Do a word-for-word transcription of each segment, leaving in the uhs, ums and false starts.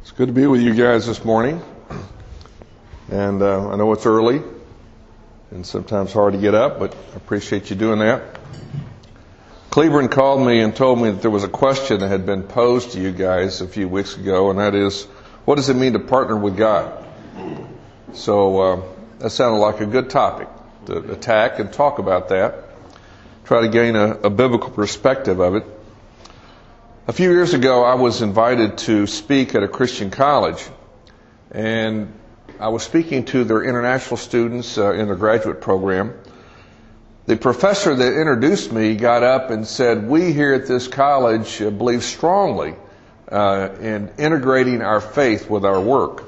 It's good to be with you guys this morning. And uh, I know it's early and sometimes hard to get up, but I appreciate you doing that. Cleveland called me and told me that there was a question that had been posed to you guys a few weeks ago, and that is, what does it mean to partner with God? So uh, that sounded like a good topic to attack and talk about that, try to gain a, a biblical perspective of it. A few years ago, I was invited to speak at a Christian college, and I was speaking to their international students uh, in their graduate program. The professor that introduced me got up and said, we here at this college uh, believe strongly uh, in integrating our faith with our work.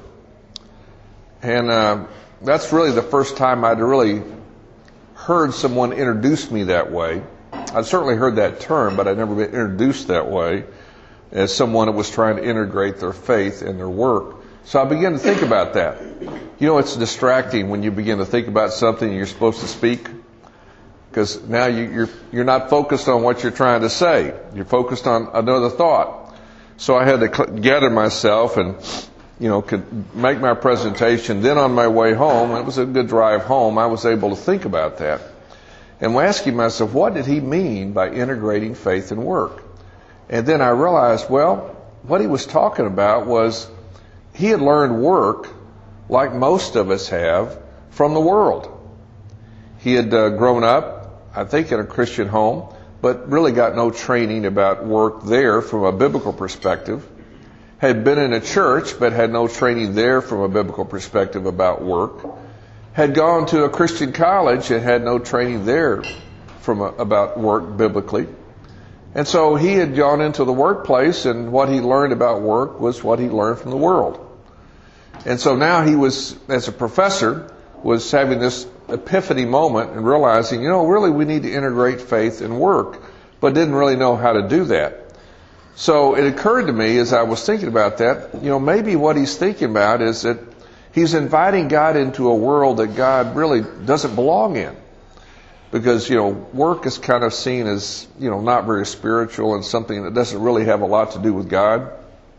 And uh, that's really the first time I'd really heard someone introduce me that way. I'd certainly heard that term, but I'd never been introduced that way as someone that was trying to integrate their faith in their work. So I began to think about that. You know, it's distracting when you begin to think about something and you're supposed to speak, because now you, you're you're not focused on what you're trying to say. You're focused on another thought. So I had to cl- gather myself and, you know, could make my presentation. Then on my way home, it was a good drive home, I was able to think about that. And I'm asking myself, what did he mean by integrating faith and work? And then I realized, well, what he was talking about was he had learned work, like most of us have, from the world. He had uh, grown up, I think, in a Christian home, but really got no training about work there from a biblical perspective. Had been in a church, but had no training there from a biblical perspective about work. Had gone to a Christian college and had no training there from a, about work biblically. And so he had gone into the workplace, and what he learned about work was what he learned from the world. And so now he was, as a professor, was having this epiphany moment and realizing, you know, really we need to integrate faith and work, but didn't really know how to do that. So it occurred to me as I was thinking about that, you know, maybe what he's thinking about is that he's inviting God into a world that God really doesn't belong in. Because, you know, work is kind of seen as, you know, not very spiritual and something that doesn't really have a lot to do with God.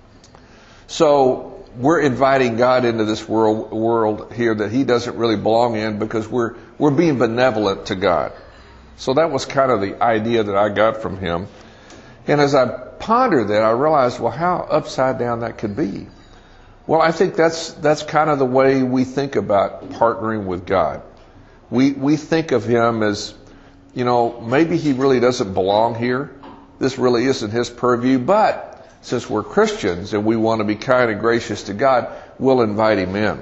So we're inviting God into this world world here that he doesn't really belong in, because we're we're being benevolent to God. So that was kind of the idea that I got from him. And as I pondered that, I realized, well, how upside down that could be. Well, I think that's that's kind of the way we think about partnering with God. We we think of him as, you know, maybe he really doesn't belong here. This really isn't his purview, but since we're Christians and we want to be kind and gracious to God, we'll invite him in.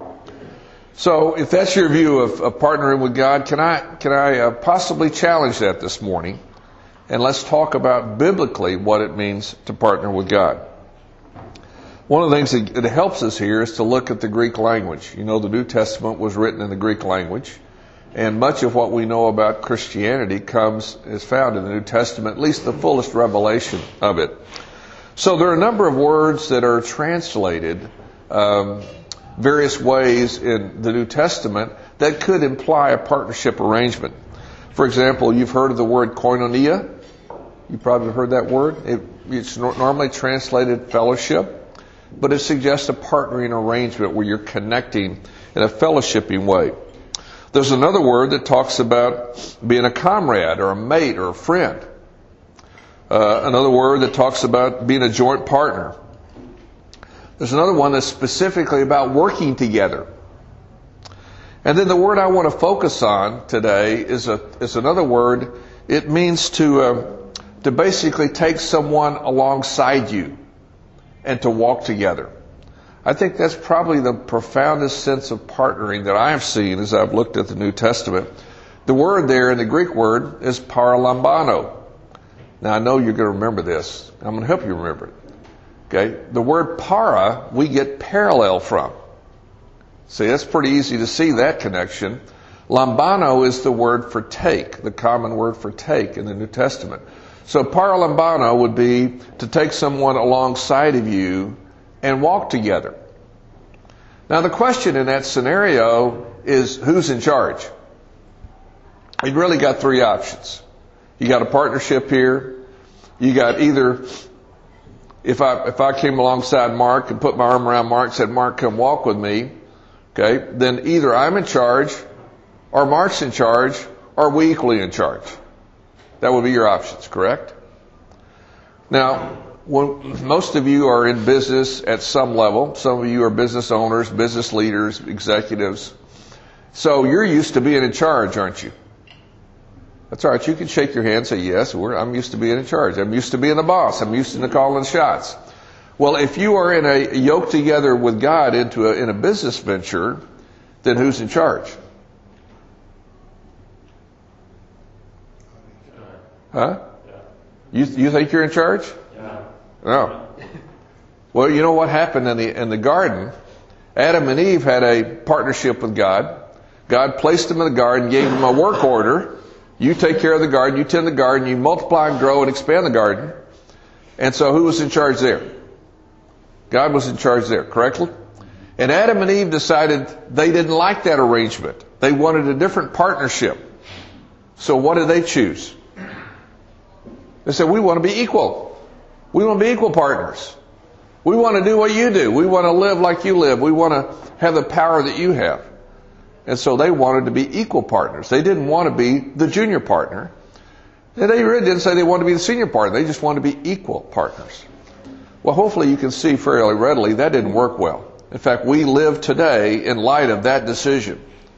So if that's your view of, of partnering with God, can I can I uh, possibly challenge that this morning? And let's talk about biblically what it means to partner with God. One of the things that, that helps us here is to look at the Greek language. You know, the New Testament was written in the Greek language, and much of what we know about Christianity comes is found in the New Testament, at least the fullest revelation of it. So there are a number of words that are translated um, various ways in the New Testament that could imply a partnership arrangement. For example, you've heard of the word koinonia. You probably heard that word. It, it's no, normally translated fellowship, but it suggests a partnering arrangement where you're connecting in a fellowshipping way. There's another word that talks about being a comrade or a mate or a friend. Uh, another word that talks about being a joint partner. There's another one that's specifically about working together. And then the word I want to focus on today is a is another word. It means to uh, to basically take someone alongside you and to walk together. I think that's probably the profoundest sense of partnering that I've seen as I've looked at the New Testament. The word there in the Greek word is paralambano. Now I know you're going to remember this. I'm going to help you remember it. Okay? The word para we get parallel from. See, that's pretty easy to see that connection. Lambano is the word for take, the common word for take in the New Testament. So paralambano would be to take someone alongside of you and walk together. Now the question in that scenario is, who's in charge? You've really got three options. You got a partnership here. You got either if I, if I came alongside Mark and put my arm around Mark and said, Mark, come walk with me, okay, then either I'm in charge or Mark's in charge or we equally in charge. That would be your options, correct? Now, when most of you are in business at some level, some of you are business owners, business leaders, executives. So you're used to being in charge, aren't you? That's all right. You can shake your hand and say, yes, we're, I'm used to being in charge. I'm used to being the boss. I'm used to calling the shots. Well, if you are in a yoke together with God into a, in a business venture, then who's in charge? Huh? You, you think you're in charge? No. Well, you know what happened in the in the garden? Adam and Eve had a partnership with God. God placed them in the garden, gave them a work order. You take care of the garden, you tend the garden, you multiply and grow and expand the garden. And so who was in charge there? God was in charge there, correctly? And Adam and Eve decided they didn't like that arrangement. They wanted a different partnership. So what did they choose? They said, we want to be equal. We want to be equal partners. We want to do what you do. We want to live like you live. We want to have the power that you have. And so they wanted to be equal partners. They didn't want to be the junior partner. And they really didn't say they wanted to be the senior partner. They just wanted to be equal partners. Well, hopefully you can see fairly readily that didn't work well. In fact, we live today in light of that decision.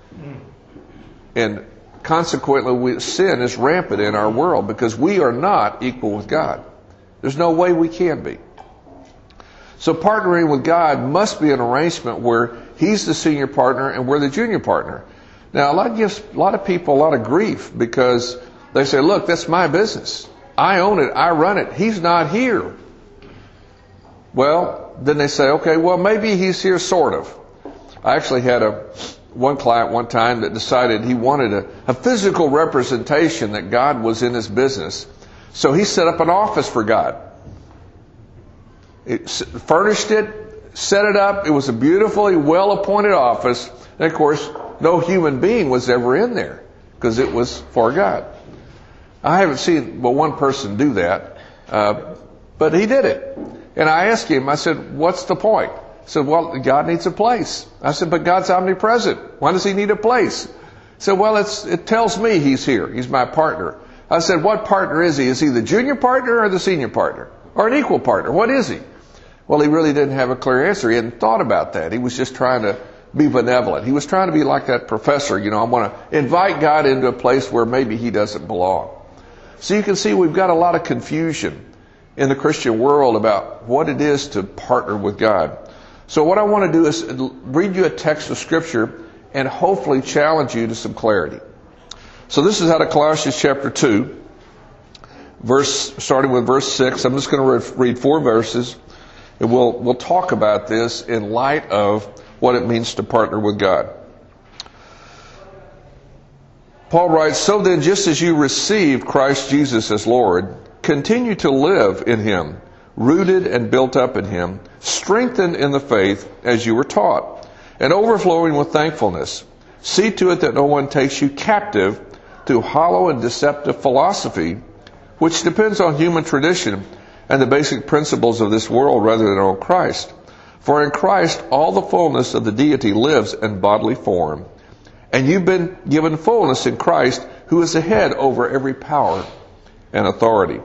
And consequently, we, sin is rampant in our world because we are not equal with God. There's no way we can be. So partnering with God must be an arrangement where He's the senior partner and we're the junior partner. Now, a lot gives a lot of people a lot of grief because they say, look, that's my business. I own it. I run it. He's not here. Well, then they say, okay, well, maybe He's here sort of. I actually had a one client one time that decided he wanted a, a physical representation that God was in his business. So he set up an office for God. It furnished it, set it up. It was a beautifully well-appointed office. And of course, no human being was ever in there because it was for God. I haven't seen but one person do that, uh, but he did it. And I asked him, I said, what's the point? He said, well, God needs a place. I said, but God's omnipresent. Why does He need a place? He said, well, it's, it tells me He's here. He's my partner. I said, what partner is He? Is He the junior partner or the senior partner? Or an equal partner? What is He? Well, he really didn't have a clear answer. He hadn't thought about that. He was just trying to be benevolent. He was trying to be like that professor. You know, I want to invite God into a place where maybe He doesn't belong. So you can see we've got a lot of confusion in the Christian world about what it is to partner with God. So what I want to do is read you a text of Scripture and hopefully challenge you to some clarity. So this is out of Colossians chapter two, verse starting with verse six. I'm just going to read four verses, and we'll we'll talk about this in light of what it means to partner with God. Paul writes, "So then, just as you received Christ Jesus as Lord, continue to live in Him, rooted and built up in Him, strengthened in the faith as you were taught, and overflowing with thankfulness. See to it that no one takes you captive to hollow and deceptive philosophy, which depends on human tradition and the basic principles of this world rather than on Christ. For in Christ all the fullness of the deity lives in bodily form. And you've been given fullness in Christ, who is the head over every power and authority."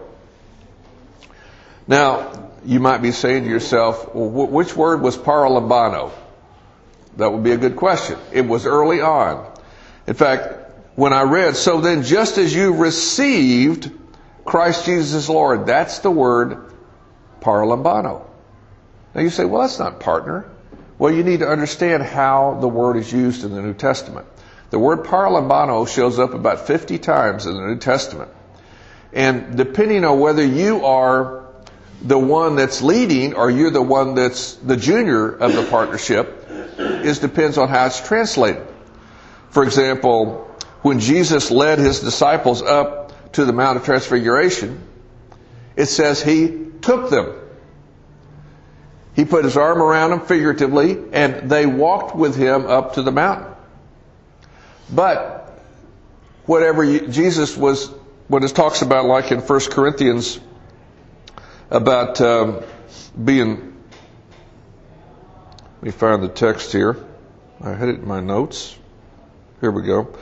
Now, you might be saying to yourself, well, which word was paralambano? That would be a good question. It was early on. In fact, when I read, "So then just as you received Christ Jesus as Lord," that's the word paralambano. Now you say, well, that's not partner. Well, you need to understand how the word is used in the New Testament. The word paralambano shows up about fifty times in the New Testament. And depending on whether you are the one that's leading or you're the one that's the junior of the partnership, is depends on how it's translated. For example, when Jesus led His disciples up to the Mount of Transfiguration, it says He took them. He put His arm around them figuratively, and they walked with Him up to the mountain. But whatever you, Jesus was, what it talks about, like in First Corinthians, about um, being, let me find the text here. I had it in my notes. Here we go.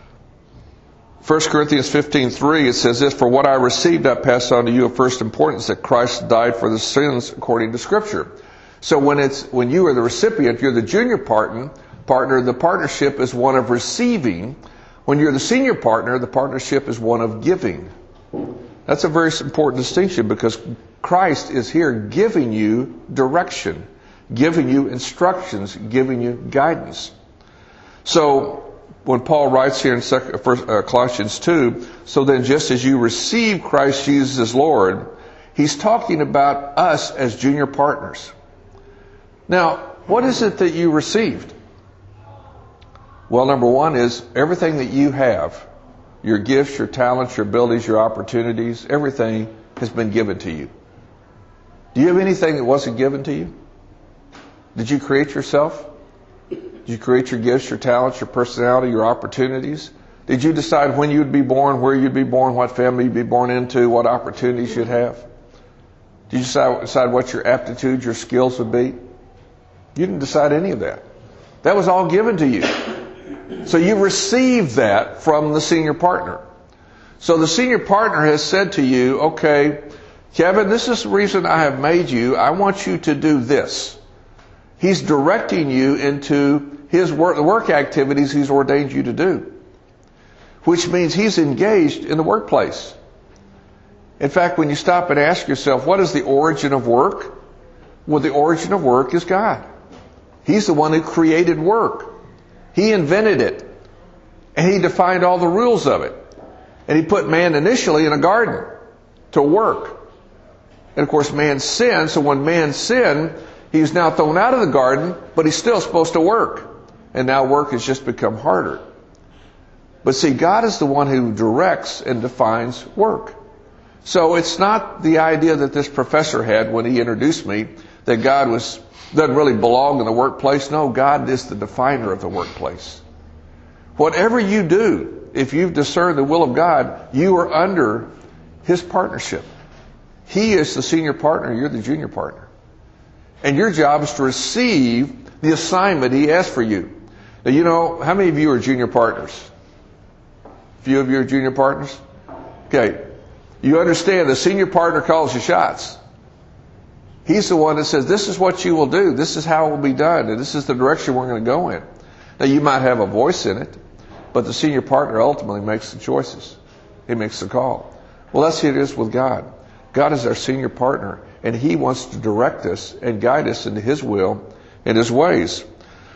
First Corinthians fifteen three, it says this, "For what I received I pass on to you of first importance, that Christ died for the sins according to Scripture." So when it's when you are the recipient, you're the junior partner, partner, the partnership is one of receiving. When you're the senior partner, the partnership is one of giving. That's a very important distinction, because Christ is here giving you direction, giving you instructions, giving you guidance. So when Paul writes here in Colossians two, "So then just as you receive Christ Jesus as Lord," he's talking about us as junior partners. Now, what is it that you received? Well, number one is everything that you have, your gifts, your talents, your abilities, your opportunities, everything has been given to you. Do you have anything that wasn't given to you? Did you create yourself? Did you create your gifts, your talents, your personality, your opportunities? Did you decide when you'd be born, where you'd be born, what family you'd be born into, what opportunities you'd have? Did you decide, decide what your aptitudes, your skills would be? You didn't decide any of that. That was all given to you. So you received that from the senior partner. So the senior partner has said to you, "Okay, Kevin, this is the reason I have made you. I want you to do this." He's directing you into his work, the work activities he's ordained you to do, which means he's engaged in the workplace. In fact, when you stop and ask yourself, what is the origin of work? Well, the origin of work is God. He's the one who created work. He invented it. And he defined all the rules of it. And he put man initially in a garden to work. And of course, man sinned. So when man sinned, he's now thrown out of the garden, but he's still supposed to work. And now work has just become harder. But see, God is the one who directs and defines work. So it's not the idea that this professor had when he introduced me, that God was doesn't really belong in the workplace. No, God is the definer of the workplace. Whatever you do, if you've discerned the will of God, you are under his partnership. He is the senior partner, you're the junior partner. And your job is to receive the assignment he has for you. Now, you know, how many of you are junior partners? A few of you are junior partners? Okay. You understand the senior partner calls the shots. He's the one that says, this is what you will do. This is how it will be done. And this is the direction we're going to go in. Now, you might have a voice in it, but the senior partner ultimately makes the choices. He makes the call. Well, that's how it is with God. God is our senior partner, and he wants to direct us and guide us into his will and his ways.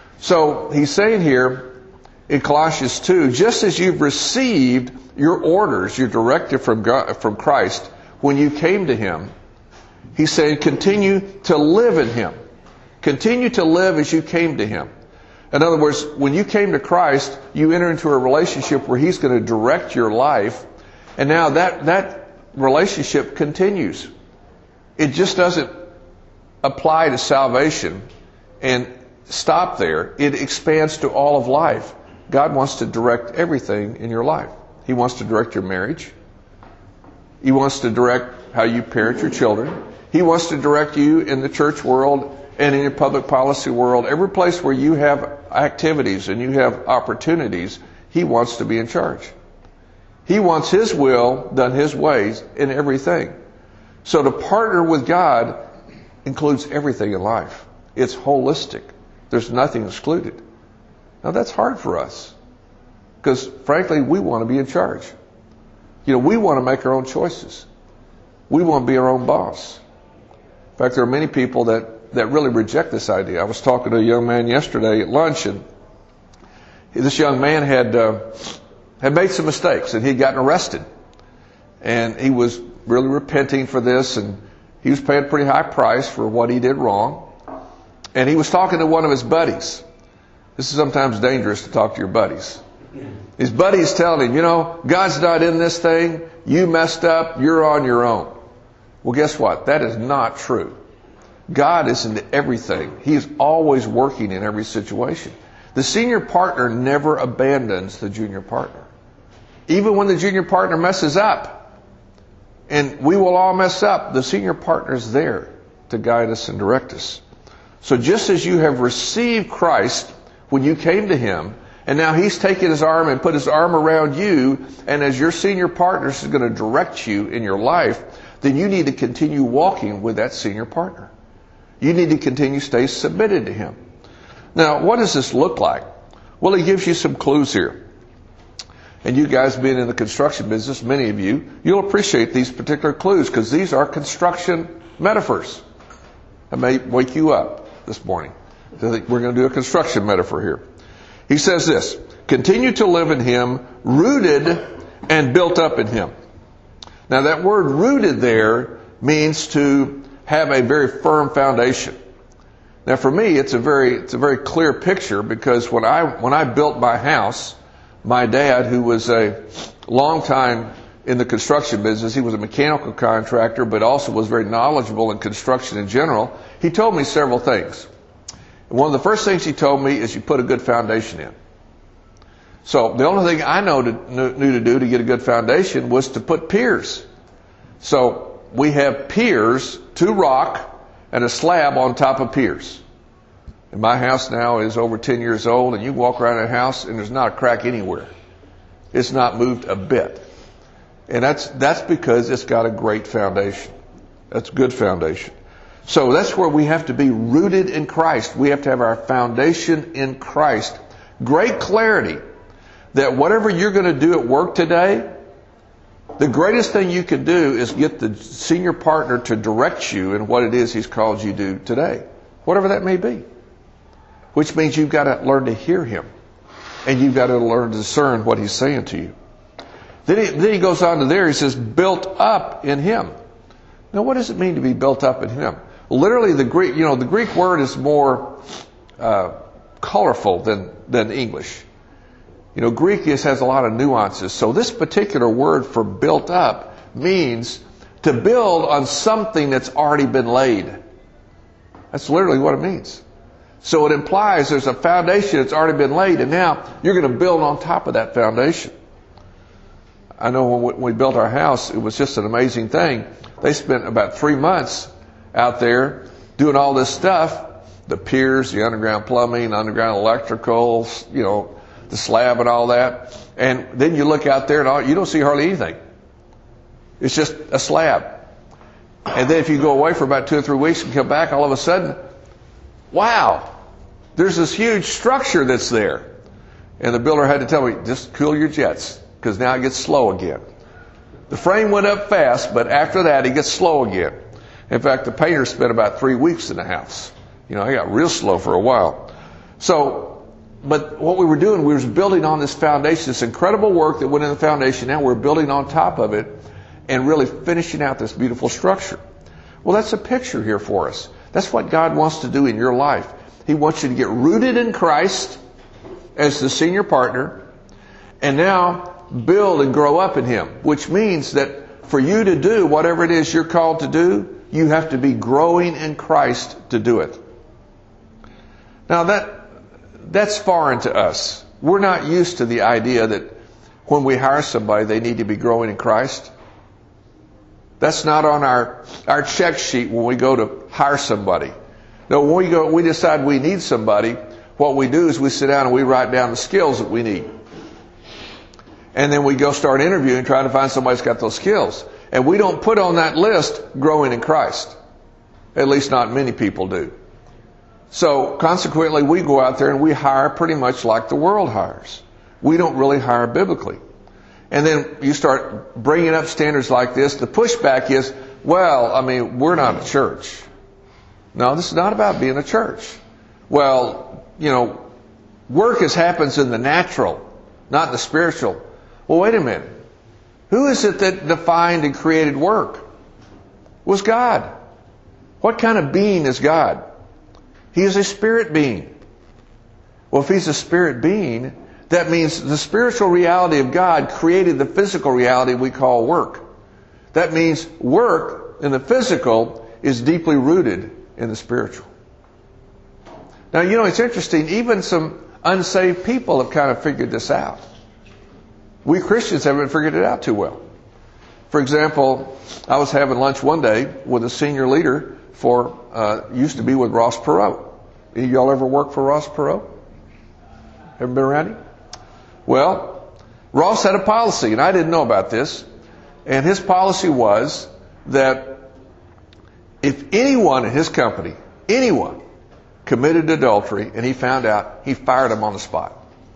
So he's saying here in Colossians two, just as you've received your orders, your directive from God, from Christ, when you came to him, he's saying continue to live in him. Continue to live as you came to him. In other words, when you came to Christ, you enter into a relationship where he's going to direct your life. And now that, that relationship continues. It just doesn't apply to salvation and stop there. It expands to all of life. God wants to direct everything in your life. He wants to direct your marriage. He wants to direct how you parent your children. He wants to direct you in the church world and in your public policy world. Every place where you have activities and you have opportunities, he wants to be in charge. He wants his will done his ways in everything. So to partner with God includes everything in life. It's holistic. There's nothing excluded. Now that's hard for us because frankly, we want to be in charge. You know, we want to make our own choices. We want to be our own boss. In fact, there are many people that, that really reject this idea. I was talking to a young man yesterday at lunch, and this young man had uh, had made some mistakes, and he'd gotten arrested. And he was really repenting for this, and he was paying a pretty high price for what he did wrong. And he was talking to one of his buddies. This is sometimes dangerous to talk to your buddies. His buddy's telling him, you know, God's not in this thing. You messed up. You're on your own. Well, guess what? That is not true. God is into everything. He is always working in every situation. The senior partner never abandons the junior partner. Even when the junior partner messes up, and we will all mess up, the senior partner is there to guide us and direct us. So just as you have received Christ when you came to Him, and now He's taken His arm and put His arm around you, and as your senior partner is going to direct you in your life, then you need to continue walking with that senior partner. You need to continue to stay submitted to Him. Now, what does this look like? Well, He gives you some clues here. And you guys being in the construction business, many of you, you'll appreciate these particular clues because these are construction metaphors. I may wake you up this morning. We're going to do a construction metaphor here. He says this, continue to live in Him, rooted and built up in Him. Now that word rooted there means to have a very firm foundation. Now for me, it's a very, it's a very clear picture because when I, when I built my house, my dad, who was a long time in the construction business, he was a mechanical contractor, but also was very knowledgeable in construction in general. He told me several things. And one of the first things he told me is you put a good foundation in. So the only thing I know to, knew to do to get a good foundation was to put piers. So we have piers, two rock, and a slab on top of piers. And my house now is over ten years old, and you walk around that house and there's not a crack anywhere. It's not moved a bit. And that's, that's because it's got a great foundation. That's a good foundation. So that's where we have to be rooted in Christ. We have to have our foundation in Christ. Great clarity that whatever you're going to do at work today, the greatest thing you can do is get the senior partner to direct you in what it is He's called you to do today. Whatever that may be. Which means you've got to learn to hear Him. And you've got to learn to discern what He's saying to you. Then he, then he goes on to there, he says, built up in Him. Now what does it mean to be built up in Him? Literally the Greek, you know, the Greek word is more uh, colorful than, than English. You know, Greek is, has a lot of nuances. So this particular word for built up means to build on something that's already been laid. That's literally what it means. So it implies there's a foundation that's already been laid, and now you're going to build on top of that foundation. I know when we built our house, it was just an amazing thing. They spent about three months out there doing all this stuff, the piers, the underground plumbing, underground electrical, you know, the slab and all that. And then you look out there and all, you don't see hardly anything. It's just a slab. And then if you go away for about two or three weeks and come back, all of a sudden, wow, there's this huge structure that's there. And the builder had to tell me, just cool your jets, because now it gets slow again. The frame went up fast, but after that it gets slow again. In fact, the painter spent about three weeks in the house. You know, I got real slow for a while. So, but what we were doing, we were building on this foundation, this incredible work that went in the foundation. Now we're building on top of it and really finishing out this beautiful structure. Well, that's a picture here for us. That's what God wants to do in your life. He wants you to get rooted in Christ as the senior partner and now build and grow up in Him, which means that for you to do whatever it is you're called to do, you have to be growing in Christ to do it. Now that that's foreign to us. We're not used to the idea that when we hire somebody, they need to be growing in Christ. That's not on our, our check sheet when we go to hire somebody. No, when we go, we decide we need somebody, what we do is we sit down and we write down the skills that we need. And then we go start interviewing, trying to find somebody that's got those skills. And we don't put on that list growing in Christ. At least not many people do. So consequently, we go out there and we hire pretty much like the world hires. We don't really hire biblically. And then you start bringing up standards like this. The pushback is, well, I mean, we're not a church. No, this is not about being a church. Well, you know, work is happens in the natural, not the spiritual. Well, wait a minute. Who is it that defined and created work? It was God. What kind of being is God? He is a spirit being. Well, if He's a spirit being, that means the spiritual reality of God created the physical reality we call work. That means work in the physical is deeply rooted in the spiritual. Now, you know, it's interesting. Even some unsaved people have kind of figured this out. We Christians haven't figured it out too well. For example, I was having lunch one day with a senior leader for, uh, used to be with Ross Perot. Any of y'all ever worked for Ross Perot? Ever been around him? Well, Ross had a policy, and I didn't know about this. And his policy was that if anyone in his company, anyone, committed adultery and he found out, he fired him on the spot.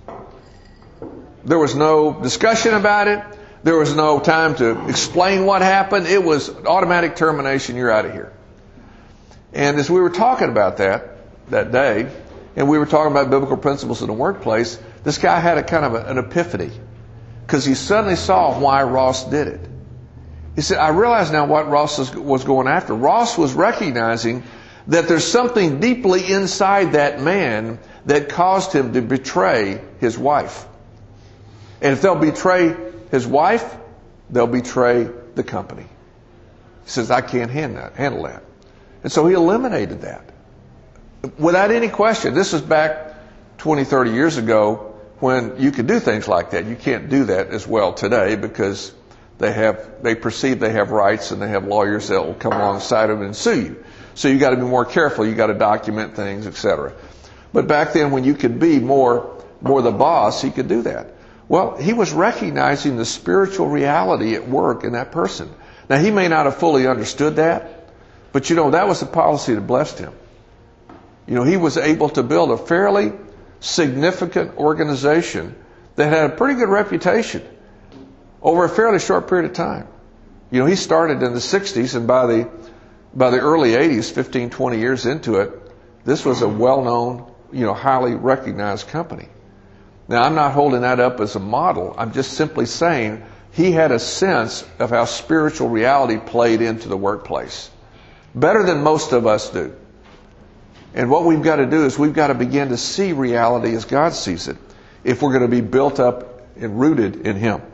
There was no discussion about it. There was no time to explain what happened. It was automatic termination. You're out of here. And as we were talking about that, that day, and we were talking about biblical principles in the workplace, this guy had a kind of a, an epiphany, because he suddenly saw why Ross did it. He said, I realize now what Ross was, was going after. Ross was recognizing that there's something deeply inside that man that caused him to betray his wife. And if they'll betray his wife, they'll betray the company. He says, I can't handle that. Handle that. And so he eliminated that. Without any question. This is back twenty, thirty years ago when you could do things like that. You can't do that as well today because they have, they perceive they have rights and they have lawyers that will come alongside them and sue you. So you got to be more careful. You got to document things, et cetera. But back then when you could be more, more the boss, he could do that. Well, he was recognizing the spiritual reality at work in that person. Now, he may not have fully understood that, but you know, that was the policy that blessed him. You know, he was able to build a fairly significant organization that had a pretty good reputation over a fairly short period of time. You know, he started in the sixties, and by the by the early eighties, fifteen, twenty years into it, this was a well-known, you know, highly recognized company. Now, I'm not holding that up as a model. I'm just simply saying he had a sense of how spiritual reality played into the workplace. Better than most of us do. And what we've got to do is we've got to begin to see reality as God sees it if we're going to be built up and rooted in Him.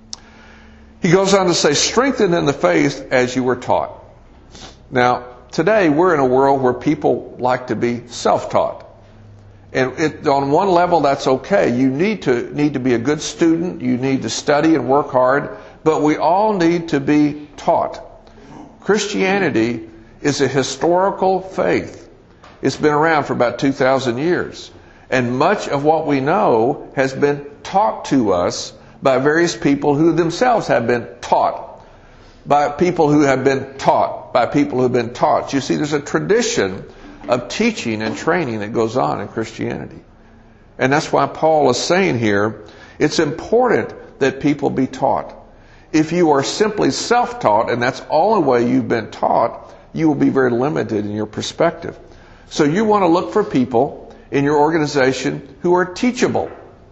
He goes on to say, strengthen in the faith as you were taught. Now, today we're in a world where people like to be self-taught. And it, on one level, that's okay. You need to need to be a good student. You need to study and work hard. But we all need to be taught. Christianity is a historical faith. It's been around for about two thousand years. And much of what we know has been taught to us by various people who themselves have been taught. By people who have been taught. By people who have been taught. You see, there's a tradition of teaching and training that goes on in Christianity. And that's why Paul is saying here, it's important that people be taught. If you are simply self-taught, and that's the only way you've been taught, you will be very limited in your perspective. So you want to look for people in your organization who are teachable.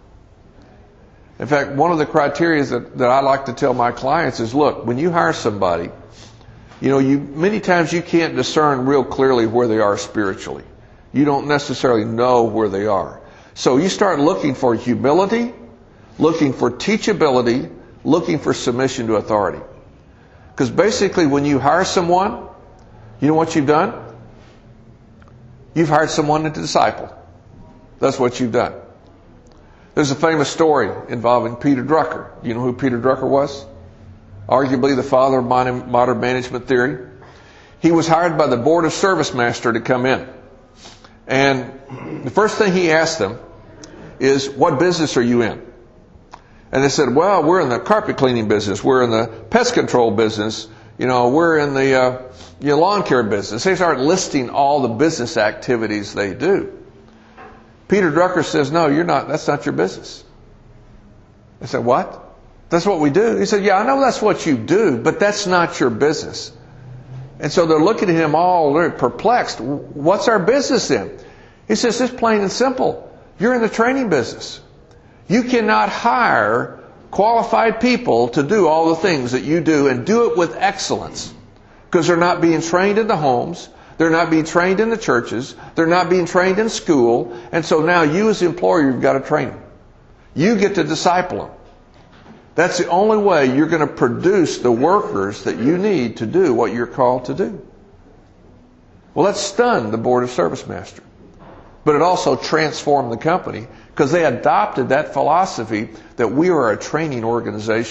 In fact, one of the criteria that, that I like to tell my clients is, look, when you hire somebody, you know, you many times you can't discern real clearly where they are spiritually. You don't necessarily know where they are. So you start looking for humility, looking for teachability, looking for submission to authority. Because basically when you hire someone, you know what you've done? You've hired someone to disciple. That's what you've done. There's a famous story involving Peter Drucker. Do you know who Peter Drucker was? Arguably the father of modern management theory. He was hired by the Board of Service Master to come in. And the first thing he asked them is, what business are you in? And they said, well, we're in the carpet cleaning business. We're in the pest control business. You know, we're in the uh, you know, lawn care business. They start listing all the business activities they do. Peter Drucker says, no, you're not. That's not your business. They said, what? That's what we do. He said, yeah, I know that's what you do, but that's not your business. And so they're looking at him all very perplexed. What's our business then? He says, it's plain and simple. You're in the training business. You cannot hire qualified people to do all the things that you do and do it with excellence, because they're not being trained in the homes. They're not being trained in the churches. They're not being trained in school. And so now you as the employer, you've got to train them. You get to disciple them. That's the only way you're going to produce the workers that you need to do what you're called to do. Well, that stunned the Board of Service Master. But it also transformed the company, because they adopted that philosophy that we are a training organization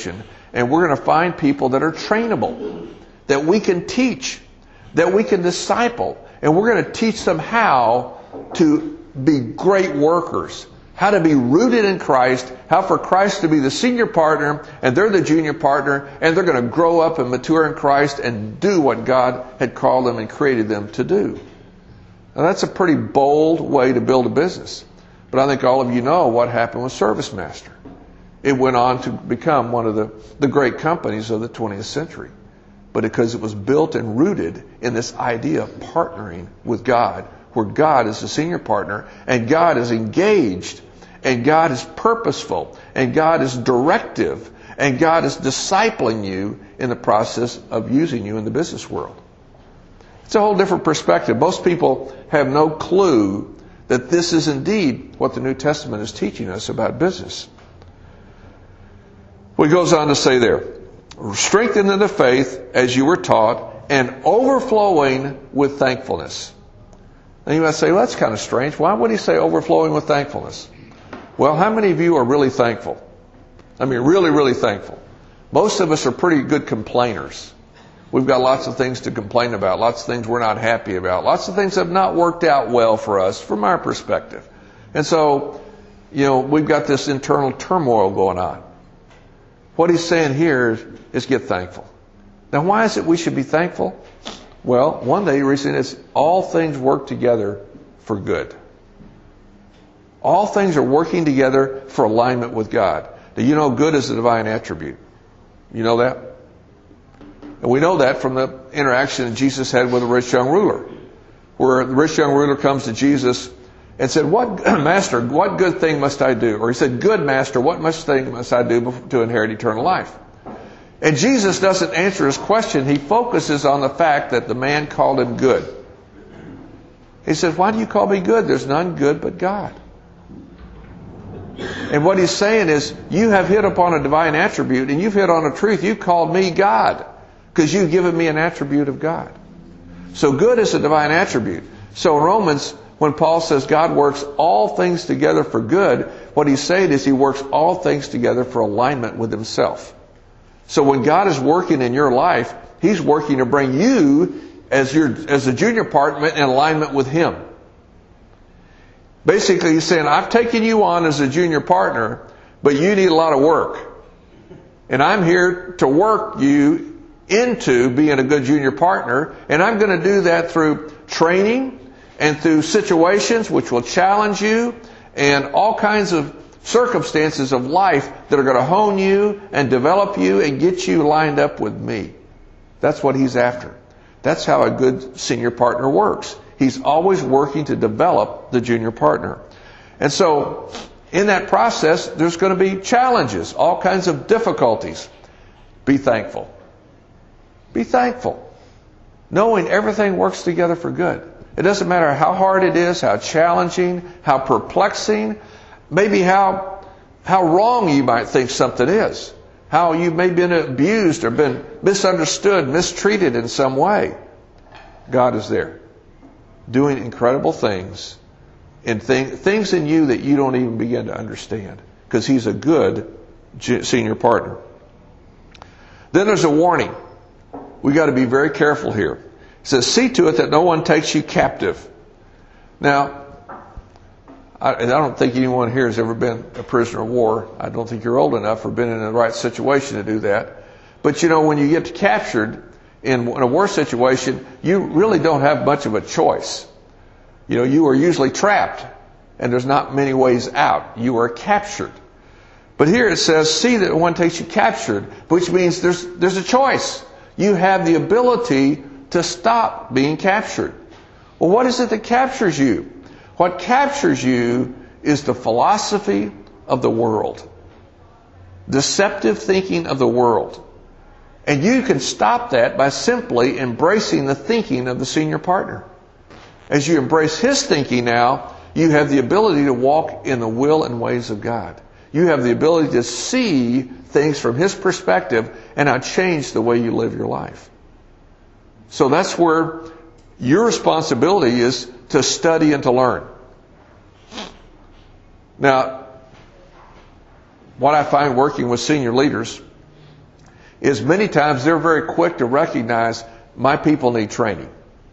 And we're going to find people that are trainable, that we can teach, that we can disciple. And we're going to teach them how to be great workers, how to be rooted in Christ, how for Christ to be the senior partner and they're the junior partner, and they're going to grow up and mature in Christ and do what God had called them and created them to do. Now that's a pretty bold way to build a business. But I think all of you know what happened with ServiceMaster. It went on to become one of the, the great companies of the twentieth century. But because it was built and rooted in this idea of partnering with God, where God is the senior partner, and God is engaged, and God is purposeful, and God is directive, and God is discipling you in the process of using you in the business world. It's a whole different perspective. Most people have no clue that this is indeed what the New Testament is teaching us about business. Well, he goes on to say there, strengthened in the faith as you were taught, and overflowing with thankfulness. And you might say, well, that's kind of strange. Why would he say overflowing with thankfulness? Well, how many of you are really thankful? I mean, really, really thankful. Most of us are pretty good complainers. We've got lots of things to complain about, lots of things we're not happy about, lots of things have not worked out well for us from our perspective. And so, you know, we've got this internal turmoil going on. What he's saying here is, is get thankful. Now, why is it we should be thankful? Well, one day reason is all things work together for good. All things are working together for alignment with God. Do you know good is a divine attribute? You know that? And we know that from the interaction that Jesus had with the rich young ruler, where the rich young ruler comes to Jesus and said, "What, Master, what good thing must I do?" Or he said, "Good Master, what much thing must I do to inherit eternal life?" And Jesus doesn't answer his question. He focuses on the fact that the man called him good. He says, "Why do you call me good? There's none good but God." And what he's saying is, you have hit upon a divine attribute, and you've hit on a truth. You called me God, because you've given me an attribute of God. So good is a divine attribute. So in Romans, when Paul says God works all things together for good, what he's saying is he works all things together for alignment with himself. So when God is working in your life, he's working to bring you as your as a junior partner in alignment with him. Basically, he's saying, I've taken you on as a junior partner, but you need a lot of work. And I'm here to work you into being a good junior partner, and I'm going to do that through training and through situations which will challenge you and all kinds of circumstances of life that are going to hone you and develop you and get you lined up with me. That's what he's after. That's how a good senior partner works. He's always working to develop the junior partner. And so in that process, there's going to be challenges, all kinds of difficulties. Be thankful. Be thankful. Knowing everything works together for good. It doesn't matter how hard it is, how challenging, how perplexing, maybe how how wrong you might think something is. How you may have been abused or been misunderstood, mistreated in some way. God is there, doing incredible things, and thing, things in you that you don't even begin to understand, because he's a good senior partner. Then there's a warning. We got to be very careful here. It says, see to it that no one takes you captive. Now, I, I don't think anyone here has ever been a prisoner of war. I don't think you're old enough or been in the right situation to do that. But you know, when you get captured in, in a war situation, you really don't have much of a choice. You know, you are usually trapped, and there's not many ways out. You are captured. But here it says, see that one takes you captured, which means there's there's a choice. You have the ability to stop being captured. Well, what is it that captures you? What captures you is the philosophy of the world. Deceptive thinking of the world. And you can stop that by simply embracing the thinking of the senior partner. As you embrace his thinking now, you have the ability to walk in the will and ways of God. You have the ability to see things from his perspective and now change the way you live your life. So that's where your responsibility is, to study and to learn. Now, what I find working with senior leaders is many times they're very quick to recognize my people need training.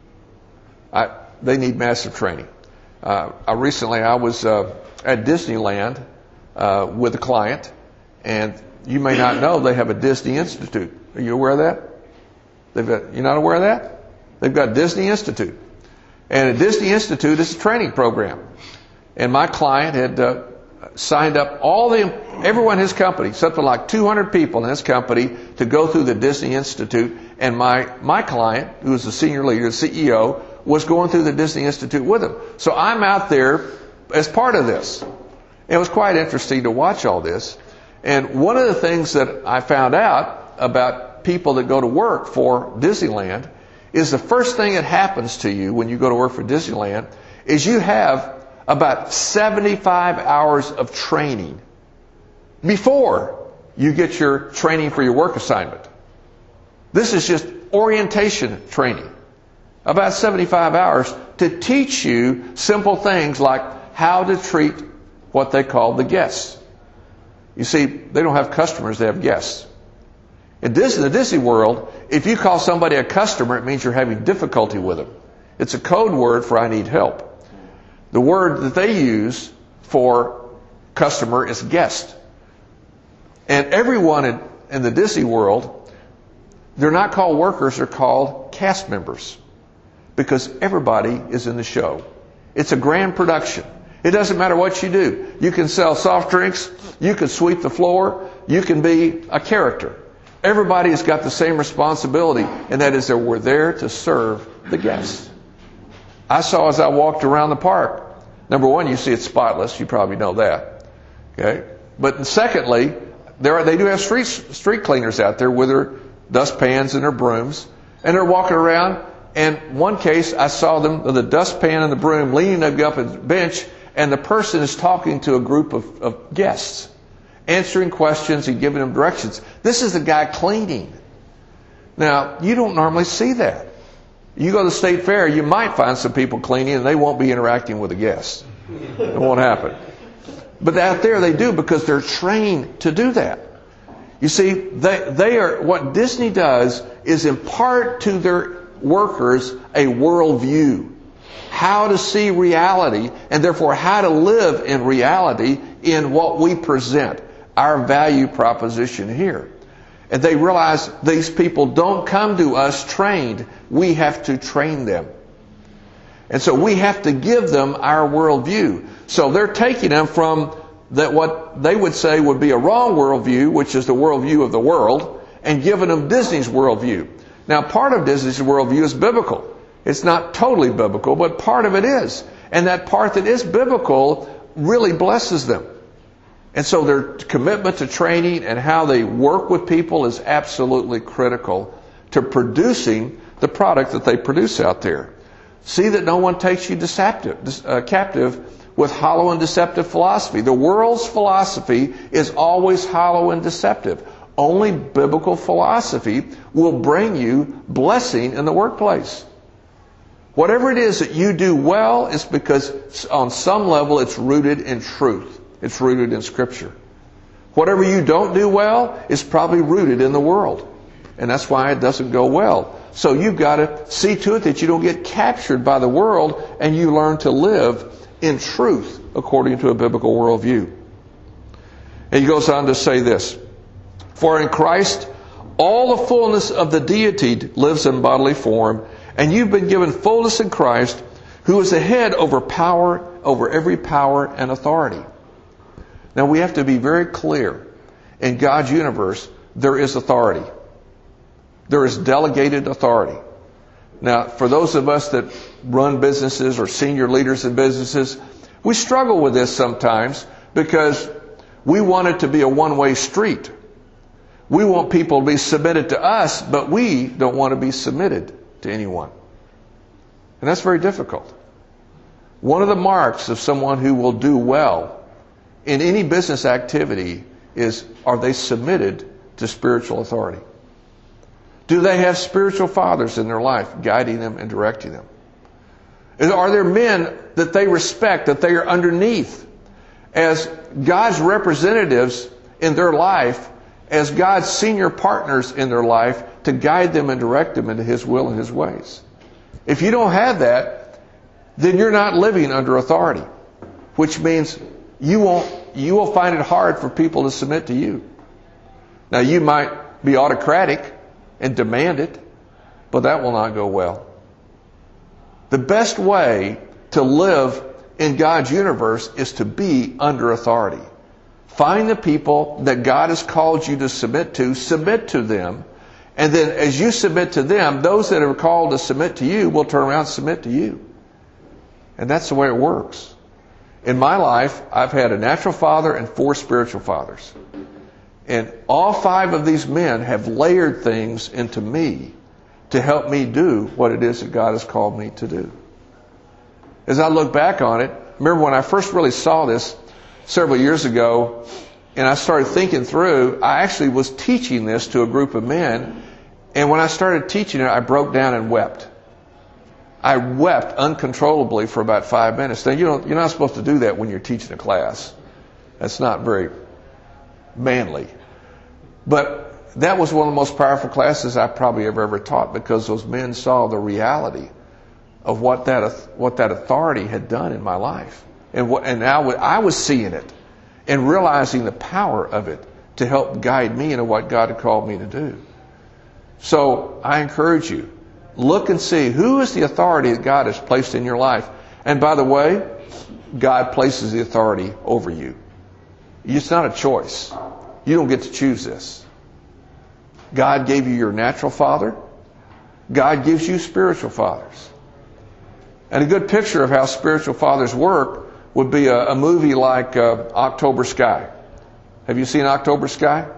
I, they need massive training. Uh, I recently I was uh, at Disneyland uh, with a client, and you may not know they have a Disney Institute. Are you aware of that? They've got, you're not aware of that? They've got Disney Institute. And a Disney Institute is a training program. And my client had uh, signed up all the, everyone in his company, something like two hundred people in his company, to go through the Disney Institute. And my, my client, who was the senior leader, the C E O, was going through the Disney Institute with him. So I'm out there as part of this. It was quite interesting to watch all this. And one of the things that I found out about people that go to work for Disneyland is the first thing that happens to you when you go to work for Disneyland is you have about seventy-five hours of training before you get your training for your work assignment. This is just orientation training. About seventy-five hours to teach you simple things like how to treat what they call the guests. You see, they don't have customers, they have guests. In Disney, the Disney World, if you call somebody a customer, it means you're having difficulty with them. It's a code word for I need help. The word that they use for customer is guest. And everyone in, in the Disney World, they're not called workers, they're called cast members. Because everybody is in the show. It's a grand production. It doesn't matter what you do. You can sell soft drinks, you can sweep the floor, you can be a character. Everybody has got the same responsibility, and that is that we're there to serve the guests. I saw as I walked around the park, number one, you see it's spotless. You probably know that. Okay? But secondly, there are, they do have street, street cleaners out there with their dustpans and their brooms, and they're walking around. And one case, I saw them with the dustpan and the broom leaning up at the bench, and the person is talking to a group of, of guests, answering questions and giving them directions. This is the guy cleaning. Now, you don't normally see that. You go to the state fair, you might find some people cleaning, and they won't be interacting with the guests. It won't happen. But out there they do because they're trained to do that. You see, they, they are, what Disney does is impart to their workers a worldview. How to see reality, and therefore how to live in reality in what we present, our value proposition here. And they realize these people don't come to us trained. We have to train them. And so we have to give them our worldview. So they're taking them from that what they would say would be a wrong worldview, which is the worldview of the world, and giving them Disney's worldview. Now, part of Disney's worldview is biblical. It's not totally biblical, but part of it is. And that part that is biblical really blesses them. And so their commitment to training and how they work with people is absolutely critical to producing the product that they produce out there. See that no one takes you deceptive, uh, captive with hollow and deceptive philosophy. The world's philosophy is always hollow and deceptive. Only biblical philosophy will bring you blessing in the workplace. Whatever it is that you do well is because on some level it's rooted in truth. It's rooted in Scripture. Whatever you don't do well is probably rooted in the world. And that's why it doesn't go well. So you've got to see to it that you don't get captured by the world and you learn to live in truth according to a biblical worldview. And he goes on to say this. For in Christ all the fullness of the deity lives in bodily form, and you've been given fullness in Christ, who is the head over power, over every power and authority. Now we have to be very clear. In God's universe, there is authority. There is delegated authority. Now, for those of us that run businesses or senior leaders in businesses, we struggle with this sometimes because we want it to be a one-way street. We want people to be submitted to us, but we don't want to be submitted to anyone. And that's very difficult. One of the marks of someone who will do well in any business activity is, are they submitted to spiritual authority? Do they have spiritual fathers in their life guiding them and directing them? Are there men that they respect, that they are underneath as God's representatives in their life? as God's senior partners in their life to guide them and direct them into His will and His ways. If you don't have that, then you're not living under authority, which means you won't, you will find it hard for people to submit to you. Now, you might be autocratic and demand it, but that will not go well. The best way to live in God's universe is to be under authority. Find the people that God has called you to submit to, submit to them, and then as you submit to them, those that are called to submit to you will turn around and submit to you. And that's the way it works. In my life, I've had a natural father and four spiritual fathers. And all five of these men have layered things into me to help me do what it is that God has called me to do. As I look back on it, remember when I first really saw this several years ago, and I started thinking through, I actually was teaching this to a group of men, and when I started teaching it, I broke down and wept. I wept uncontrollably for about five minutes. Now, you know, you're not supposed to do that when you're teaching a class. That's not very manly. But that was one of the most powerful classes I probably ever, ever taught, because those men saw the reality of what that, what that authority had done in my life. And, what, and now I was seeing it and realizing the power of it to help guide me into what God had called me to do. So I encourage you, look and see who is the authority that God has placed in your life. And by the way, God places the authority over you. It's not a choice. You don't get to choose this. God gave you your natural father. God gives you spiritual fathers. And a good picture of how spiritual fathers work would be a, a movie like uh, October Sky. Have you seen October Sky?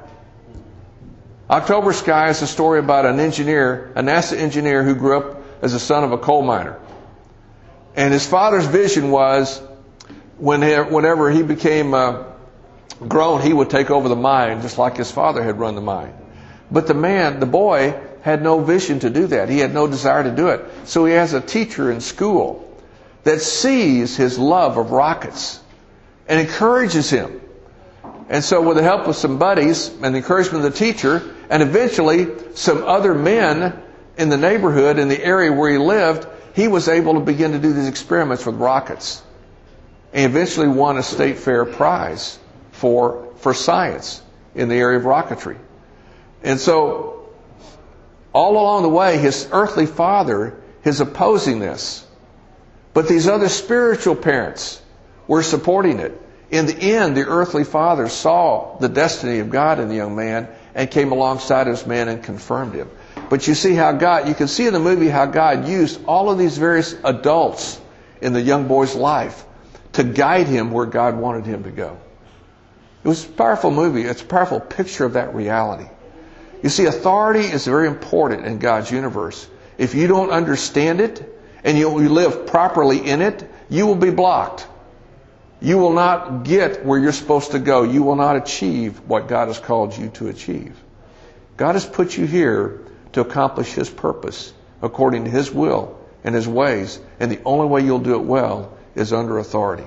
October Sky is a story about an engineer, a NASA engineer who grew up as the son of a coal miner. And his father's vision was when he, whenever he became uh, grown, he would take over the mine just like his father had run the mine. But the man, the boy, had no vision to do that. He had no desire to do it. So he has a teacher in school that sees his love of rockets and encourages him. And so with the help of some buddies and the encouragement of the teacher, and eventually some other men in the neighborhood, in the area where he lived, he was able to begin to do these experiments with rockets. And eventually won a state fair prize for, for science in the area of rocketry. And so all along the way, his earthly father is opposing this. But these other spiritual parents were supporting it. In the end, the earthly father saw the destiny of God in the young man and came alongside this man and confirmed him. But you see how God, you can see in the movie how God used all of these various adults in the young boy's life to guide him where God wanted him to go. It was a powerful movie. It's a powerful picture of that reality. You see, authority is very important in God's universe. If you don't understand it and you live properly in it, you will be blocked. You will not get where you're supposed to go. You will not achieve what God has called you to achieve. God has put you here to accomplish His purpose according to His will and His ways. And the only way you'll do it well is under authority.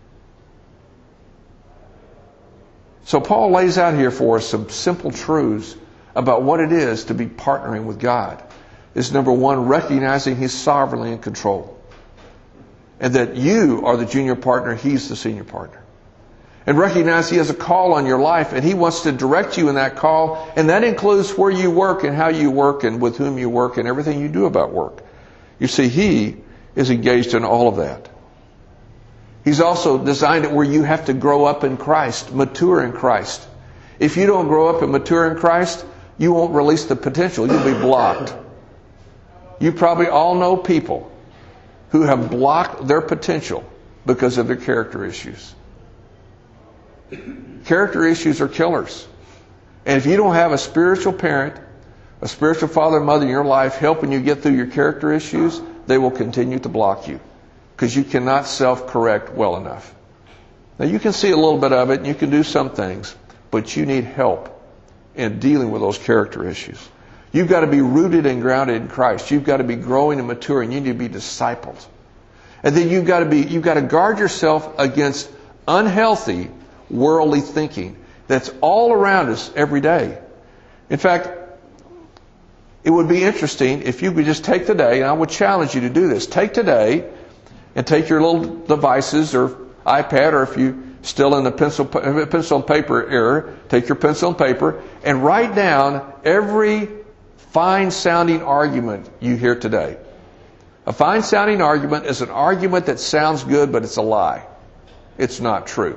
So Paul lays out here for us some simple truths about what it is to be partnering with God. Is number one, recognizing He's sovereignly in control. And that you are the junior partner, He's the senior partner. And recognize He has a call on your life and He wants to direct you in that call. And that includes where you work and how you work and with whom you work and everything you do about work. You see, He is engaged in all of that. He's also designed it where you have to grow up in Christ, mature in Christ. If you don't grow up and mature in Christ, you won't release the potential. You'll be blocked. You probably all know people who have blocked their potential because of their character issues. Character issues are killers. And if you don't have a spiritual parent, a spiritual father and mother in your life helping you get through your character issues, they will continue to block you because you cannot self-correct well enough. Now you can see a little bit of it and you can do some things, but you need help in dealing with those character issues. You've got to be rooted and grounded in Christ. You've got to be growing and maturing. You need to be discipled. And then you've got to be, you've got to guard yourself against unhealthy worldly thinking that's all around us every day. In fact, it would be interesting if you could just take today, and I would challenge you to do this. Take today and take your little devices or iPad, or if you still in the pencil, pencil and paper era, take your pencil and paper and write down every fine-sounding argument you hear today. A fine-sounding argument is an argument that sounds good, but it's a lie. It's not true.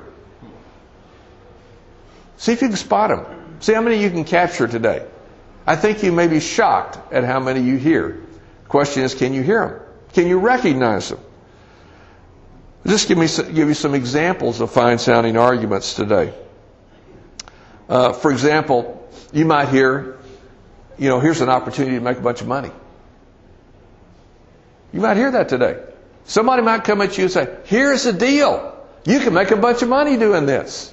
See if you can spot them. See how many you can capture today. I think you may be shocked at how many you hear. The question is, can you hear them? Can you recognize them? Just give me give you some examples of fine-sounding arguments today. Uh, for example, you might hear, you know, here's an opportunity to make a bunch of money. You might hear that today. Somebody might come at you and say, here's the deal. You can make a bunch of money doing this.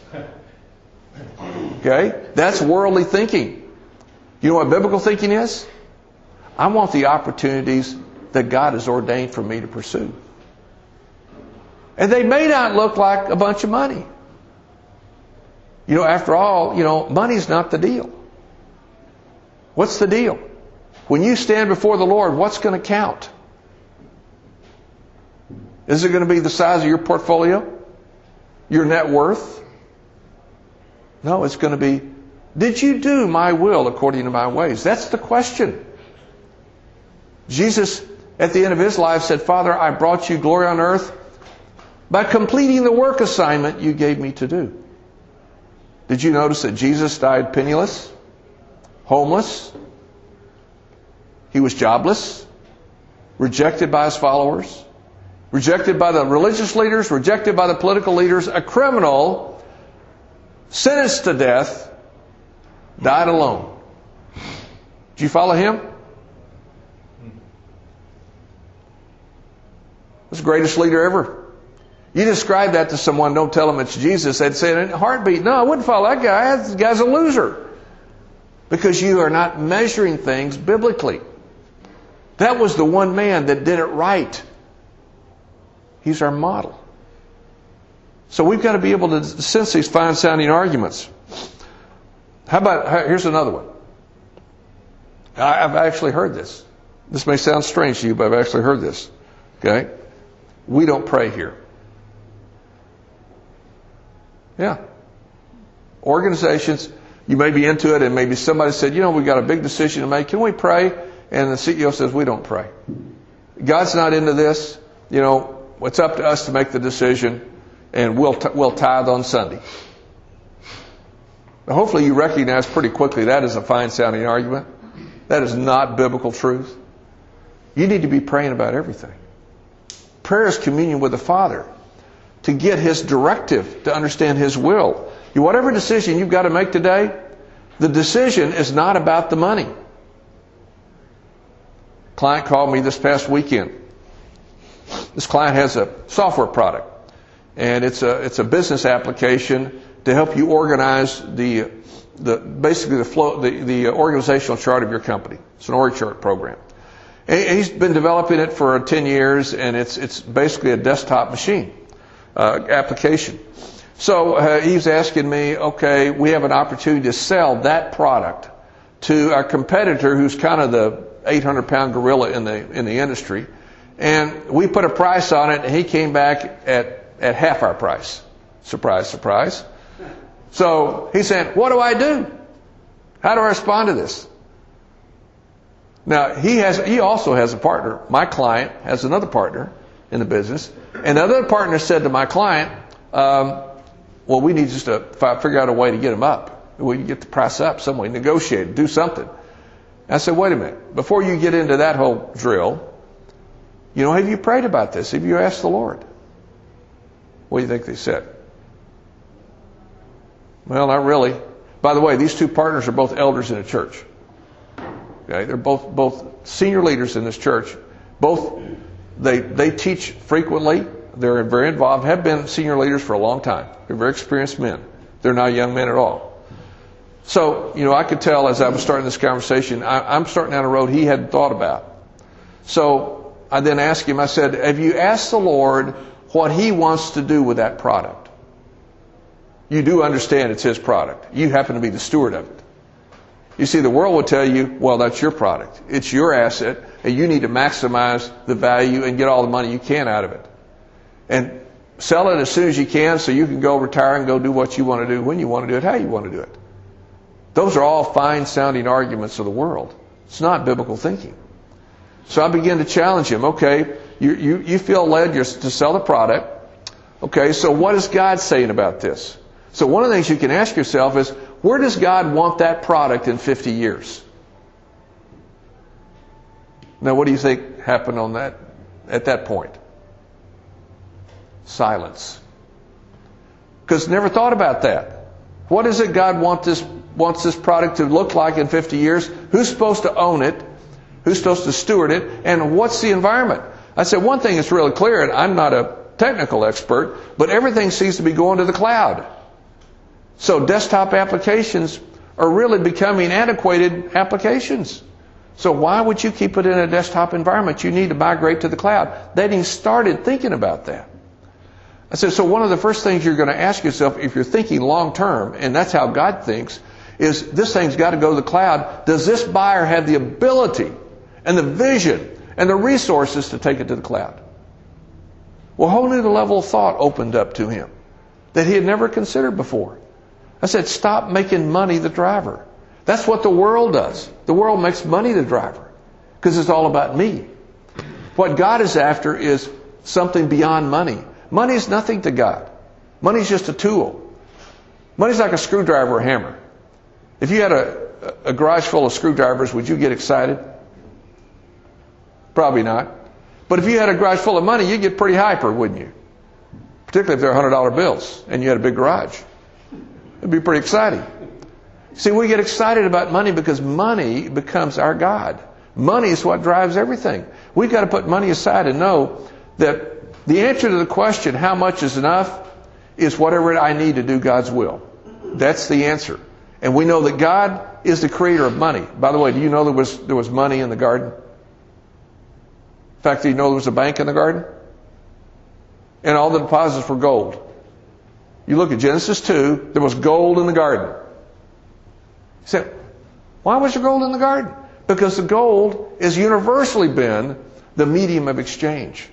Okay? That's worldly thinking. You know what biblical thinking is? I want the opportunities that God has ordained for me to pursue. And they may not look like a bunch of money. You know, after all, you know, money's not the deal. What's the deal? When you stand before the Lord, what's going to count? Is it going to be the size of your portfolio? Your net worth? No, it's going to be, did you do my will according to my ways? That's the question. Jesus, at the end of his life, said, Father, I brought you glory on earth by completing the work assignment you gave me to do. Did you notice that Jesus died penniless, homeless? He was jobless, rejected by his followers, rejected by the religious leaders, rejected by the political leaders, a criminal, sentenced to death, died alone. Did you follow him? He was the greatest leader ever. You describe that to someone, don't tell them it's Jesus. They'd say in a heartbeat, no, I wouldn't follow that guy. That guy's a loser. Because you are not measuring things biblically. That was the one man that did it right. He's our model. So we've got to be able to sense these fine-sounding arguments. How about, here's another one. I've actually heard this. This may sound strange to you, but I've actually heard this. Okay? We don't pray here. Yeah. Organizations, you may be into it and maybe somebody said, you know, we've got a big decision to make. Can we pray? And the C E O says, we don't pray. God's not into this. You know, it's up to us to make the decision, and we'll t- we'll tithe on Sunday. Now, hopefully you recognize pretty quickly that is a fine-sounding argument. That is not biblical truth. You need to be praying about everything. Prayer is communion with the Father to get His directive, to understand His will. Whatever decision you've got to make today, the decision is not about the money. A client called me this past weekend. This client has a software product, and it's a it's a business application to help you organize the the basically the flow the, the organizational chart of your company. It's an org chart program. And he's been developing it for ten years, and it's it's basically a desktop machine uh, application. So uh, he's asking me, okay, we have an opportunity to sell that product to our competitor, who's kind of the eight hundred pound gorilla in the in the industry, and we put a price on it, and he came back at at half our price. Surprise, surprise. So he said, what do I do? How do I respond to this? Now, he has he also has a partner. My client has another partner in the business, and the other partner said to my client, um, well, we need just to figure out a way to get him up. We can get the price up some way, negotiate, do something. I said, wait a minute. Before you get into that whole drill, you know, have you prayed about this? Have you asked the Lord? What do you think they said? Well, not really. By the way, these two partners are both elders in a church. Okay, they're both both senior leaders in this church. Both they they teach frequently. They're very involved. Have been senior leaders for a long time. They're very experienced men. They're not young men at all. So, you know, I could tell as I was starting this conversation, I, I'm starting down a road he hadn't thought about. So I then asked him. I said, "Have you asked the Lord what He wants to do with that product?" you do understand it's his product. You happen to be the steward of it. You see, the world will tell you, well, that's your product. It's your asset, and you need to maximize the value and get all the money you can out of it. And sell it as soon as you can so you can go retire and go do what you want to do, when you want to do it, how you want to do it. Those are all fine-sounding arguments of the world. It's not biblical thinking. So I begin to challenge him. Okay, you, you, you feel led to sell the product. Okay, so what is God saying about this? So one of the things you can ask yourself is, where does God want that product in fifty years? Now, what do you think happened on that at that point? Silence. Because never thought about that. What is it God want this, wants this product to look like in fifty years? Who's supposed to own it? Who's supposed to steward it? And what's the environment? I said, one thing is really clear, and I'm not a technical expert, but everything seems to be going to the cloud. So desktop applications are really becoming antiquated applications. So why would you keep it in a desktop environment? You need to migrate to the cloud. They hadn't even started thinking about that. I said, so one of the first things you're going to ask yourself, if you're thinking long term, and that's how God thinks, is this thing's got to go to the cloud. Does this buyer have the ability and the vision and the resources to take it to the cloud? Well, a whole new level of thought opened up to him that he had never considered before. I said, stop making money the driver. That's what the world does. The world makes money the driver because it's all about me. What God is after is something beyond money. Money is nothing to God. Money is just a tool. Money's like a screwdriver or a hammer. If you had a, a garage full of screwdrivers, would you get excited? Probably not. But if you had a garage full of money, you'd get pretty hyper, wouldn't you? Particularly if they're one hundred dollar bills and you had a big garage. It'd be pretty exciting. See, we get excited about money because money becomes our God. Money is what drives everything. We've got to put money aside and know that the answer to the question, how much is enough, is whatever I need to do God's will. That's the answer. And we know that God is the creator of money. By the way, do you know there was, there was money in the garden? In fact, do you know there was a bank in the garden? And all the deposits were gold. You look at Genesis two, there was gold in the garden. You say, why was there gold in the garden? Because the gold has universally been the medium of exchange.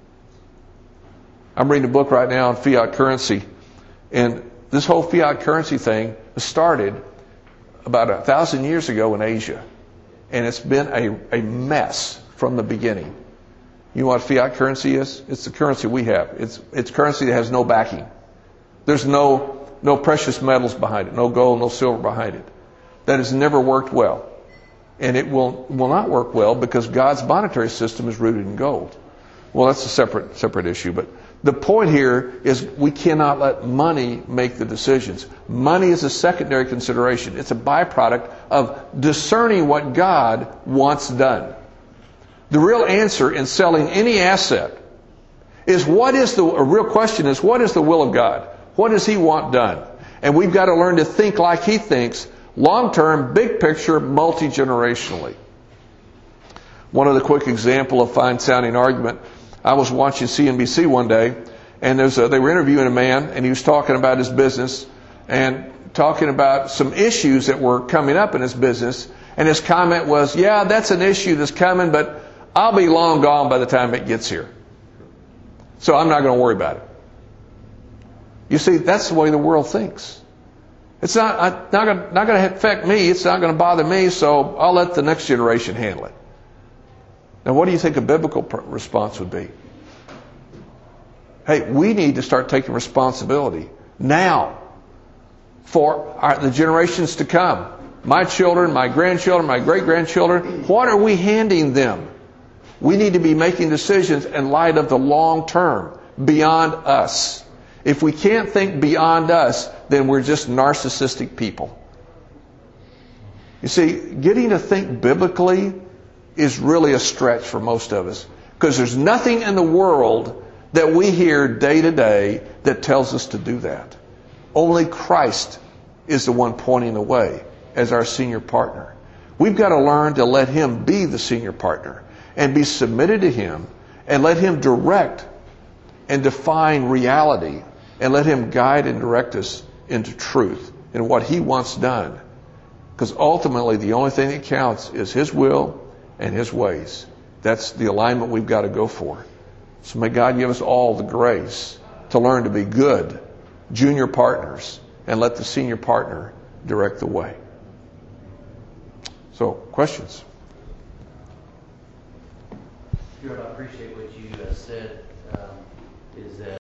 I'm reading a book right now on fiat currency. And this whole fiat currency thing started about a thousand years ago in Asia. And it's been a, a mess from the beginning. You know what fiat currency is? It's the currency we have. It's, it's currency that has no backing. There's no, no precious metals behind it, no gold, no silver behind it. That has never worked well. And it will, will not work well because God's monetary system is rooted in gold. Well, that's a separate, separate issue. But the point here is we cannot let money make the decisions. Money is a secondary consideration. It's a byproduct of discerning what God wants done. The real answer in selling any asset is what is the, a real question is what is the will of God? What does He want done? And we've got to learn to think like He thinks, long-term, big picture, multi-generationally. One other quick example of fine-sounding argument. I was watching C N B C one day, and there's a, they were interviewing a man, and he was talking about his business and talking about some issues that were coming up in his business. And his comment was, yeah, that's an issue that's coming, but I'll be long gone by the time it gets here. So I'm not going to worry about it. You see, that's the way the world thinks. It's not, not going not going to affect me. It's not going to bother me, so I'll let the next generation handle it. Now, what do you think a biblical response would be? Hey, we need to start taking responsibility now for our, the generations to come. My children, my grandchildren, my great-grandchildren, what are we handing them? We need to be making decisions in light of the long term, beyond us. If we can't think beyond us, then we're just narcissistic people. You see, getting to think biblically is really a stretch for most of us, because there's nothing in the world that we hear day to day that tells us to do that. Only Christ is the one pointing the way as our senior partner. We've got to learn to let Him be the senior partner and be submitted to Him and let Him direct and define reality and let Him guide and direct us into truth and what He wants done. Because ultimately, the only thing that counts is His will and His ways. That's the alignment we've got to go for. So may God give us all the grace to learn to be good junior partners and let the senior partner direct the way. So, questions? Stuart, I appreciate what you uh, said, um, is that